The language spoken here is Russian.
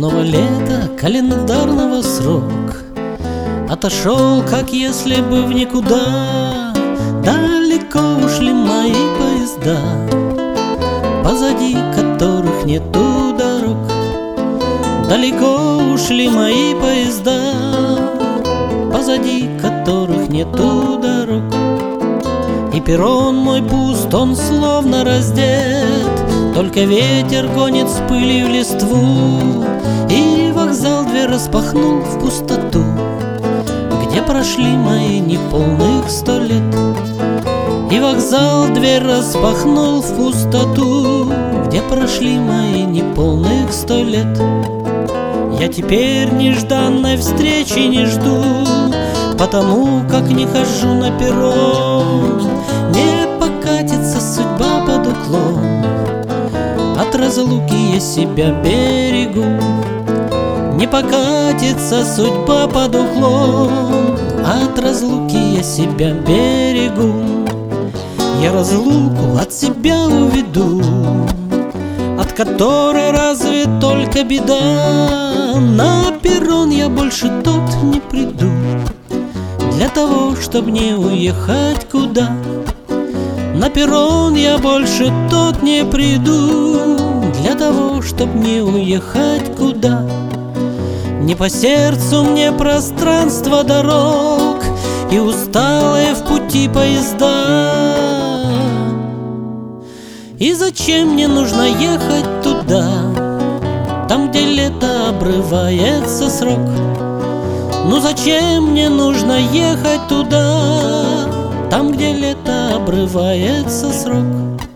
Снова лето календарного срок отошел, как если бы в никуда. Далеко ушли мои поезда, позади которых нету дорог. Далеко ушли мои поезда, позади которых нету дорог. И перрон мой пуст, он словно раздет, только ветер гонит с пылью листву. И вокзал дверь распахнул в пустоту, где прошли мои неполных 100 лет. И вокзал дверь распахнул в пустоту, где прошли мои неполных 100 лет. Я теперь нежданной встречи не жду, потому как не хожу на перрон. Не покатится судьба под уклон, от разлуки я себя берегу. Не покатится судьба под уклон, от разлуки я себя берегу. Я разлуку от себя уведу, от которой разве только беда. На перрон я больше тот не приду, для того, чтоб не уехать куда. На перрон я больше тот не приду, для того, чтоб не уехать куда. Не по сердцу мне пространство дорог и усталые в пути поезда. И зачем мне нужно ехать туда, там, где лето обрывается срок? Ну зачем мне нужно ехать туда, там, где лето обрывается срок?